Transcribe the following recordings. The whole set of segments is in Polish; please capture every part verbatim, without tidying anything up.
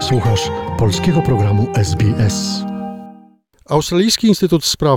Słuchasz polskiego programu S B S. Australijski Instytut Spraw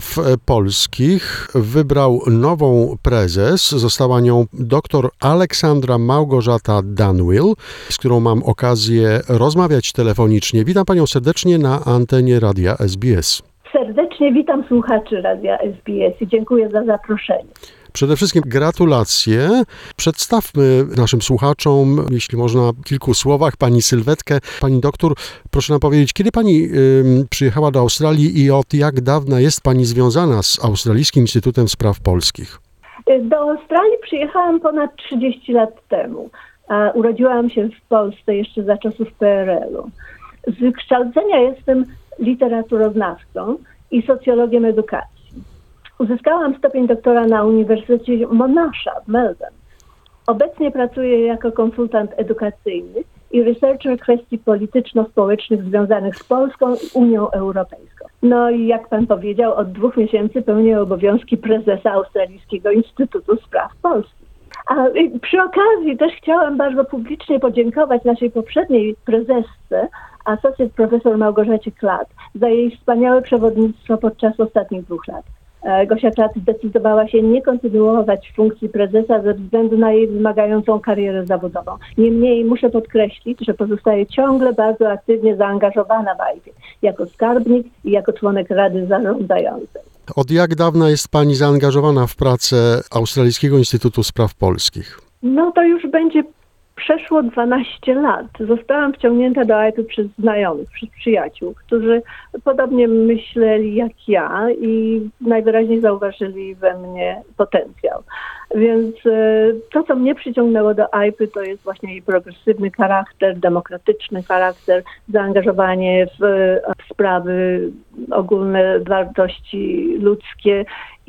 Polskich wybrał nową prezes. Została nią dr Aleksandra Małgorzata Dunwill, z którą mam okazję rozmawiać telefonicznie. Witam panią serdecznie na antenie Radia S B S. Serdecznie witam słuchaczy Radia S B S i dziękuję za zaproszenie. Przede wszystkim gratulacje. Przedstawmy naszym słuchaczom, jeśli można w kilku słowach, pani sylwetkę. Pani doktor, proszę nam powiedzieć, kiedy pani y, przyjechała do Australii i od jak dawna jest pani związana z Australijskim Instytutem Spraw Polskich? Do Australii przyjechałam ponad trzydzieści lat temu. A urodziłam się w Polsce jeszcze za czasów P R L-u. Z wykształcenia jestem literaturoznawcą i socjologiem edukacji. Uzyskałam stopień doktora na Uniwersytecie Monasha w Melbourne. Obecnie pracuję jako konsultant edukacyjny i researcher kwestii polityczno-społecznych związanych z Polską i Unią Europejską. No i jak pan powiedział, od dwóch miesięcy pełnię obowiązki prezesa Australijskiego Instytutu Spraw Polskich. A przy okazji też chciałam bardzo publicznie podziękować naszej poprzedniej prezesce, asocjat profesor Małgorzacie Klatt, za jej wspaniałe przewodnictwo podczas ostatnich dwóch lat. Gosia Klatt zdecydowała się nie kontynuować funkcji prezesa ze względu na jej wymagającą karierę zawodową. Niemniej muszę podkreślić, że pozostaje ciągle bardzo aktywnie zaangażowana w A I P jako skarbnik i jako członek Rady Zarządzającej. Od jak dawna jest pani zaangażowana w pracę Australijskiego Instytutu Spraw Polskich? No to już będzie przeszło dwanaście lat. Zostałam wciągnięta do A I P przez znajomych, przez przyjaciół, którzy podobnie myśleli jak ja i najwyraźniej zauważyli we mnie potencjał. Więc to, co mnie przyciągnęło do A I P, to jest właśnie jej progresywny charakter, demokratyczny charakter, zaangażowanie w, w sprawy ogólne, wartości ludzkie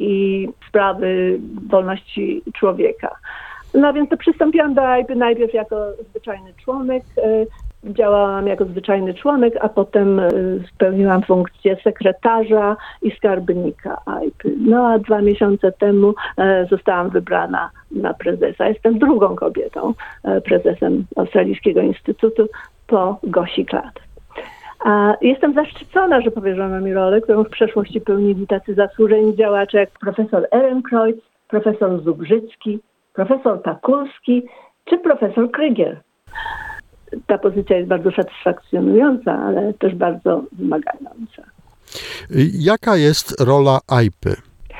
i sprawy wolności człowieka. No więc to przystąpiłam do A I P najpierw jako zwyczajny członek, działałam jako zwyczajny członek, a potem spełniłam funkcję sekretarza i skarbnika A I P. No a dwa miesiące temu zostałam wybrana na prezesa. Jestem drugą kobietą prezesem Australijskiego Instytutu po Gosi Klatt. Jestem zaszczycona, że powierzono mi rolę, którą w przeszłości pełnili tacy zasłużeni działacze jak profesor Ehrenkreuz, profesor Zubrzycki, profesor Pakulski czy profesor Krygier. Ta pozycja jest bardzo satysfakcjonująca, ale też bardzo wymagająca. Jaka jest rola A I P?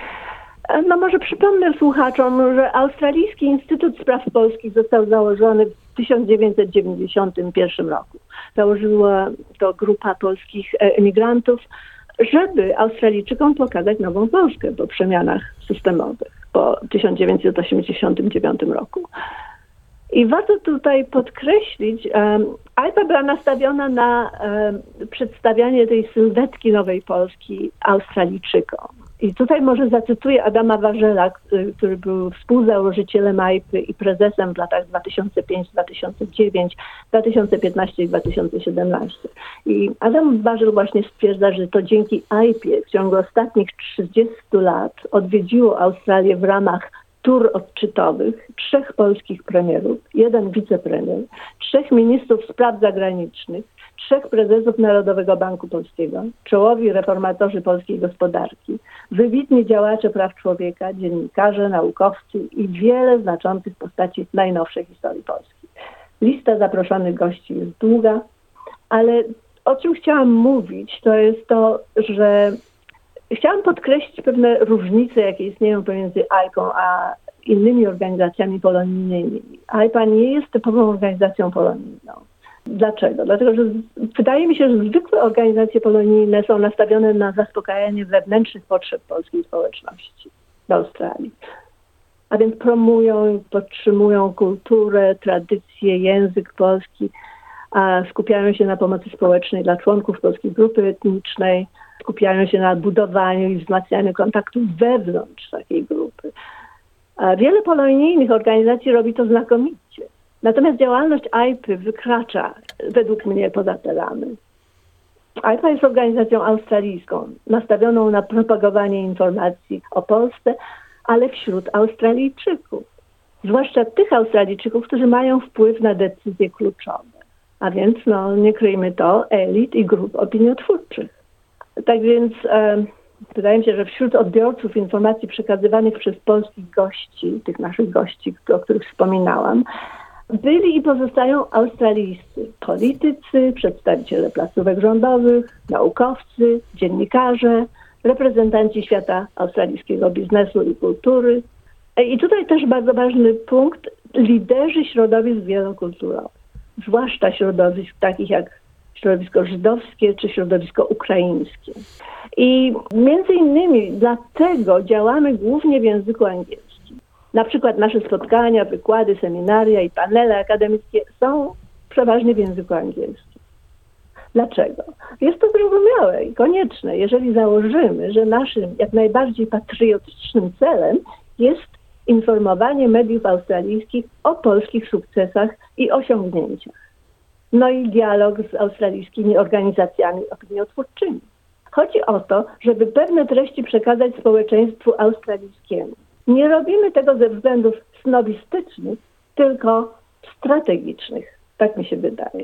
No może przypomnę słuchaczom, że Australijski Instytut Spraw Polskich został założony w tysiąc dziewięćset dziewięćdziesiątym pierwszym roku. Założyła to grupa polskich emigrantów, żeby Australijczykom pokazać nową Polskę po przemianach systemowych po tysiąc dziewięćset osiemdziesiątym dziewiątym roku. I warto tutaj podkreślić, um, A I P A była nastawiona na um, przedstawianie tej sylwetki nowej Polski Australijczykom. I tutaj może zacytuję Adama Warzela, który, który był współzałożycielem A I P i prezesem w latach dwa tysiące piąty do dwa tysiące dziewiątego, dwa tysiące piętnastego i dwa tysiące siedemnastego. I Adam Warzel właśnie stwierdza, że to dzięki A I P w ciągu ostatnich trzydziestu lat odwiedziło Australię w ramach tur odczytowych trzech polskich premierów, jeden wicepremier, trzech ministrów spraw zagranicznych, trzech prezesów Narodowego Banku Polskiego, czołowi reformatorzy polskiej gospodarki, wybitni działacze praw człowieka, dziennikarze, naukowcy i wiele znaczących postaci najnowszej historii Polski. Lista zaproszonych gości jest długa, ale o czym chciałam mówić, to jest to, że chciałam podkreślić pewne różnice, jakie istnieją pomiędzy A I P A a innymi organizacjami polonijnymi. A I P A nie jest typową organizacją polonijną. Dlaczego? Dlatego, że wydaje mi się, że zwykłe organizacje polonijne są nastawione na zaspokajanie wewnętrznych potrzeb polskiej społeczności w Australii. A więc promują i podtrzymują kulturę, tradycje, język polski, a skupiają się na pomocy społecznej dla członków polskiej grupy etnicznej, skupiają się na budowaniu i wzmacnianiu kontaktów wewnątrz takiej grupy. A wiele polonijnych organizacji robi to znakomicie. Natomiast działalność A I P A wykracza według mnie poza te ramy. A I P A jest organizacją australijską, nastawioną na propagowanie informacji o Polsce, ale wśród Australijczyków. Zwłaszcza tych Australijczyków, którzy mają wpływ na decyzje kluczowe. a więc, no nie kryjmy to, elit i grup opiniotwórczych. Tak więc e, wydaje mi się, że wśród odbiorców informacji przekazywanych przez polskich gości, tych naszych gości, o których wspominałam, byli i pozostają australijscy politycy, przedstawiciele placówek rządowych, naukowcy, dziennikarze, reprezentanci świata australijskiego biznesu i kultury. I tutaj też bardzo ważny punkt, liderzy środowisk wielokulturowych, zwłaszcza środowisk takich jak środowisko żydowskie czy środowisko ukraińskie. I między innymi dlatego działamy głównie w języku angielskim. Na przykład nasze spotkania, wykłady, seminaria i panele akademickie są przeważnie w języku angielskim. Dlaczego? Jest to zrozumiałe i konieczne, jeżeli założymy, że naszym jak najbardziej patriotycznym celem jest informowanie mediów australijskich o polskich sukcesach i osiągnięciach. No i dialog z australijskimi organizacjami opiniotwórczymi. Chodzi o to, żeby pewne treści przekazać społeczeństwu australijskiemu. Nie robimy tego ze względów snobistycznych, tylko strategicznych. Tak mi się wydaje.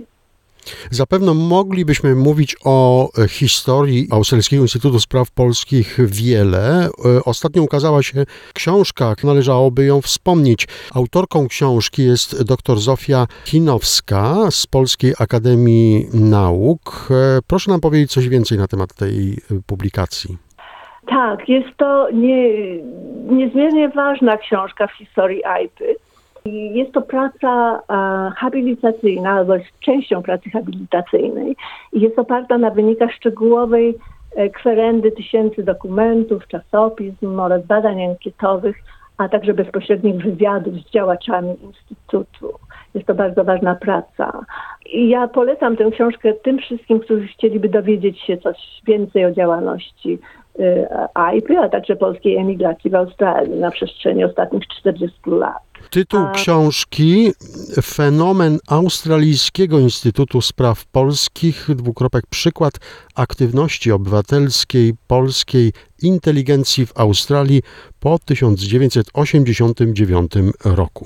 Zapewne moglibyśmy mówić o historii Australijskiego Instytutu Spraw Polskich wiele. Ostatnio ukazała się książka, należałoby ją wspomnieć. Autorką książki jest dr Zofia Chinowska z Polskiej Akademii Nauk. Proszę nam powiedzieć coś więcej na temat tej publikacji. Tak, jest to nie, niezmiernie ważna książka w historii A I P Y. Jest to praca a, habilitacyjna, albo jest częścią pracy habilitacyjnej i jest oparta na wynikach szczegółowej e, kwerendy tysięcy dokumentów, czasopism oraz badań ankietowych, a także bezpośrednich wywiadów z działaczami Instytutu. Jest to bardzo ważna praca. I ja polecam tę książkę tym wszystkim, którzy chcieliby dowiedzieć się coś więcej o działalności y, A I P Y, a także polskiej emigracji w Australii na przestrzeni ostatnich czterdziestu lat. Tytuł A... książki Fenomen Australijskiego Instytutu Spraw Polskich, dwukropek przykład aktywności obywatelskiej polskiej inteligencji w Australii po tysiąc dziewięćset osiemdziesiątym dziewiątym roku.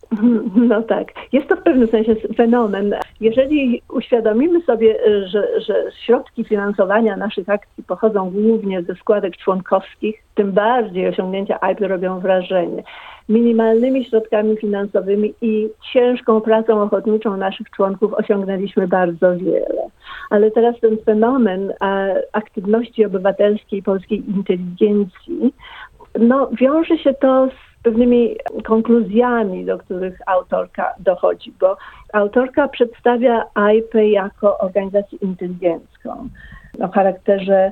No tak, jest to w pewnym sensie fenomen. Jeżeli uświadomimy sobie, że, że środki finansowania naszych akcji pochodzą głównie ze składek członkowskich, tym bardziej osiągnięcia A I P Y robią wrażenie. Minimalnymi środkami finansowymi i ciężką pracą ochotniczą naszych członków osiągnęliśmy bardzo wiele. Ale teraz ten fenomen aktywności obywatelskiej polskiej inteligencji, no wiąże się to z pewnymi konkluzjami, do których autorka dochodzi, bo autorka przedstawia A I P Y jako organizację inteligencką o charakterze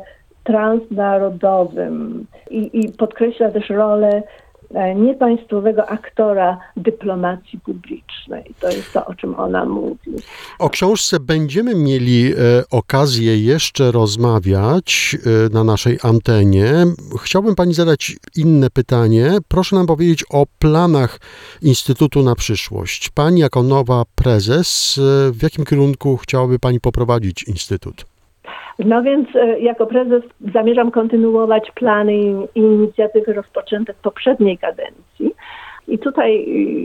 transnarodowym i, i podkreśla też rolę niepaństwowego aktora dyplomacji publicznej. To jest to, o czym ona mówi. O książce będziemy mieli e, okazję jeszcze rozmawiać e, na naszej antenie. Chciałbym pani zadać inne pytanie. Proszę nam powiedzieć o planach Instytutu na przyszłość. Pani jako nowa prezes, e, w jakim kierunku chciałaby pani poprowadzić Instytut? No więc jako prezes zamierzam kontynuować plany i inicjatywy rozpoczęte w poprzedniej kadencji. I tutaj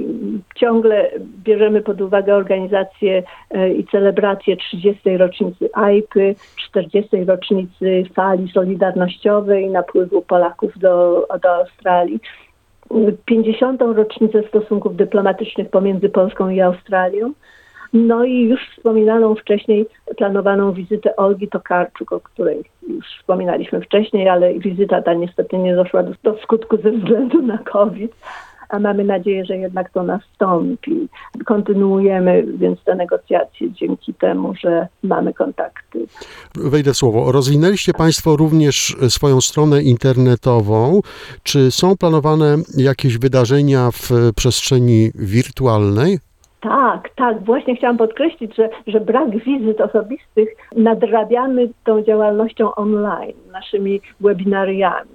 ciągle bierzemy pod uwagę organizację i celebrację trzydziestej rocznicy A I P Y, czterdziestej rocznicy fali solidarnościowej napływu Polaków do, do Australii, pięćdziesiątą rocznicę stosunków dyplomatycznych pomiędzy Polską i Australią. No i już wspominaną wcześniej planowaną wizytę Olgi Tokarczuk, o której już wspominaliśmy wcześniej, ale wizyta ta niestety nie doszła do, do skutku ze względu na COVID, a mamy nadzieję, że jednak to nastąpi. Kontynuujemy więc te negocjacje dzięki temu, że mamy kontakty. Wejdę w słowo. Rozwinęliście państwo również swoją stronę internetową. Czy są planowane jakieś wydarzenia w przestrzeni wirtualnej? Tak, tak. Właśnie chciałam podkreślić, że, że brak wizyt osobistych nadrabiamy tą działalnością online, naszymi webinariami.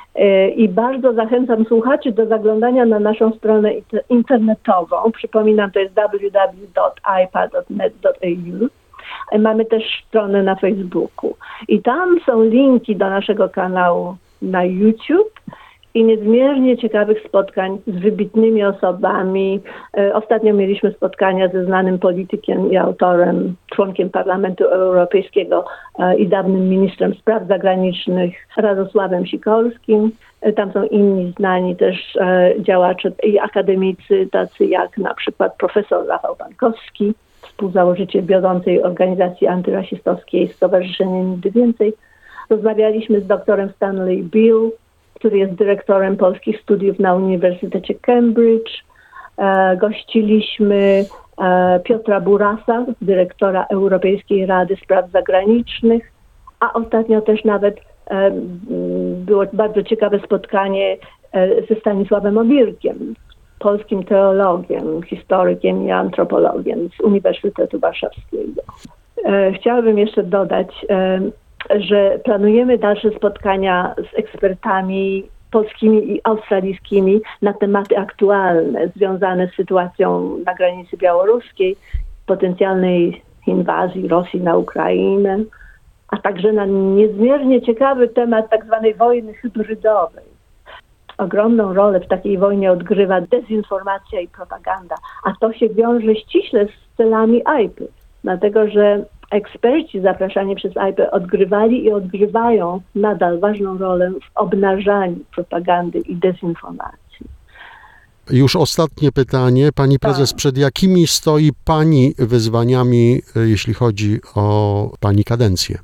I bardzo zachęcam słuchaczy do zaglądania na naszą stronę internetową. Przypominam, to jest w w w kropka i p a kropka net kropka a u. Mamy też stronę na Facebooku. I tam są linki do naszego kanału na YouTube i niezmiernie ciekawych spotkań z wybitnymi osobami. Ostatnio mieliśmy spotkania ze znanym politykiem i autorem, członkiem Parlamentu Europejskiego i dawnym ministrem spraw zagranicznych Radosławem Sikorskim. Tam są inni znani też działacze i akademicy, tacy jak na przykład profesor Rafał Pankowski, współzałożyciel wiodącej organizacji antyrasistowskiej Stowarzyszenie Nigdy Więcej. Rozmawialiśmy z doktorem Stanley Beal, który jest dyrektorem polskich studiów na Uniwersytecie Cambridge. E, gościliśmy e, Piotra Burasa, dyrektora Europejskiej Rady Spraw Zagranicznych, a ostatnio też nawet e, było bardzo ciekawe spotkanie e, ze Stanisławem Obirkiem, polskim teologiem, historykiem i antropologiem z Uniwersytetu Warszawskiego. E, chciałabym jeszcze dodać, e, że planujemy dalsze spotkania z ekspertami polskimi i australijskimi na tematy aktualne związane z sytuacją na granicy białoruskiej, potencjalnej inwazji Rosji na Ukrainę, a także na niezmiernie ciekawy temat tak zwanej wojny hybrydowej. Ogromną rolę w takiej wojnie odgrywa dezinformacja i propaganda, a to się wiąże ściśle z celami I P Y, dlatego że eksperci zapraszani przez I P Y odgrywali i odgrywają nadal ważną rolę w obnażaniu propagandy i dezinformacji. Już ostatnie pytanie. Pani prezes, przed jakimi stoi pani wyzwaniami, jeśli chodzi o pani kadencję?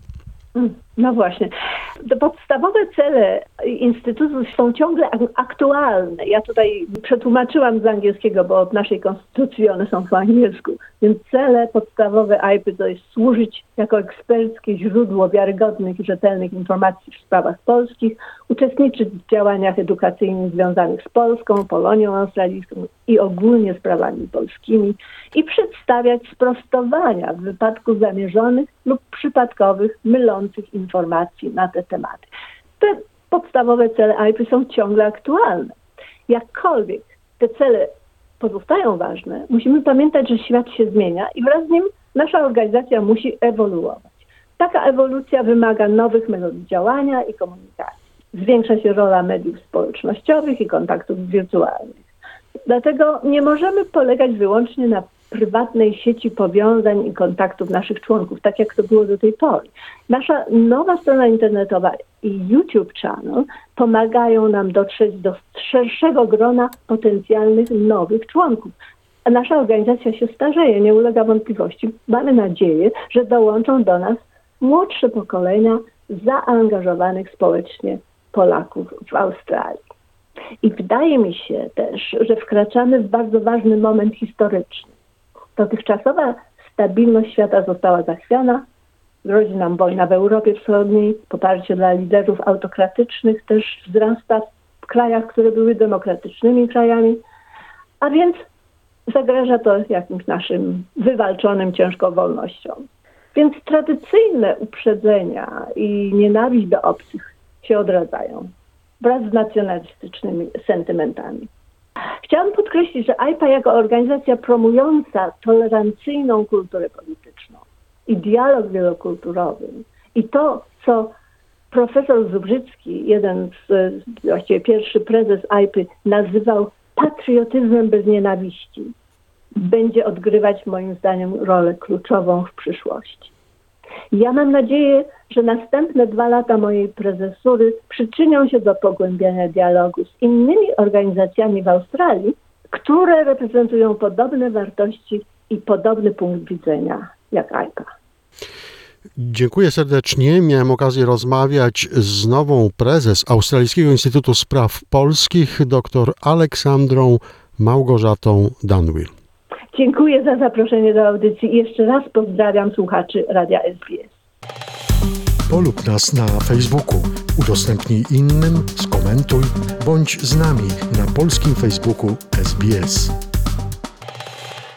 No właśnie. Te podstawowe cele Instytutu są ciągle aktualne. Ja tutaj przetłumaczyłam z angielskiego, bo od naszej konstytucji one są po angielsku. Więc cele podstawowe I P Y to jest służyć jako eksperckie źródło wiarygodnych i rzetelnych informacji w sprawach polskich, uczestniczyć w działaniach edukacyjnych związanych z Polską, Polonią Australijską i ogólnie sprawami polskimi i przedstawiać sprostowania w wypadku zamierzonych lub przypadkowych, mylących informacji na te tematy. Te podstawowe cele I P Y są ciągle aktualne. Jakkolwiek te cele pozostają ważne, musimy pamiętać, że świat się zmienia i wraz z nim nasza organizacja musi ewoluować. Taka ewolucja wymaga nowych metod działania i komunikacji. Zwiększa się rola mediów społecznościowych i kontaktów wirtualnych. Dlatego nie możemy polegać wyłącznie na prywatnej sieci powiązań i kontaktów naszych członków, tak jak to było do tej pory. Nasza nowa strona internetowa i YouTube channel pomagają nam dotrzeć do szerszego grona potencjalnych nowych członków. A nasza organizacja się starzeje, nie ulega wątpliwości. Mamy nadzieję, że dołączą do nas młodsze pokolenia zaangażowanych społecznie Polaków w Australii. I wydaje mi się też, że wkraczamy w bardzo ważny moment historyczny. Dotychczasowa stabilność świata została zachwiana, grozi nam wojna w Europie Wschodniej, poparcie dla liderów autokratycznych też wzrasta w krajach, które były demokratycznymi krajami, a więc zagraża to jakimś naszym wywalczonym ciężką wolnościom. Więc tradycyjne uprzedzenia i nienawiść do obcych się odradzają wraz z nacjonalistycznymi sentymentami. Chciałam podkreślić, że I P A jako organizacja promująca tolerancyjną kulturę polityczną i dialog wielokulturowy i to, co profesor Zubrzycki, jeden z, właściwie pierwszy prezes I P Y, nazywał patriotyzmem bez nienawiści, będzie odgrywać moim zdaniem rolę kluczową w przyszłości. Ja mam nadzieję, że następne dwa lata mojej prezesury przyczynią się do pogłębiania dialogu z innymi organizacjami w Australii, które reprezentują podobne wartości i podobny punkt widzenia jak I P A. Dziękuję serdecznie. Miałem okazję rozmawiać z nową prezes Australijskiego Instytutu Spraw Polskich, dr Aleksandrą Małgorzatą Dunwill. Dziękuję za zaproszenie do audycji i jeszcze raz pozdrawiam słuchaczy Radia S B S. Polub nas na Facebooku, udostępnij innym, skomentuj, bądź z nami na polskim Facebooku S B S.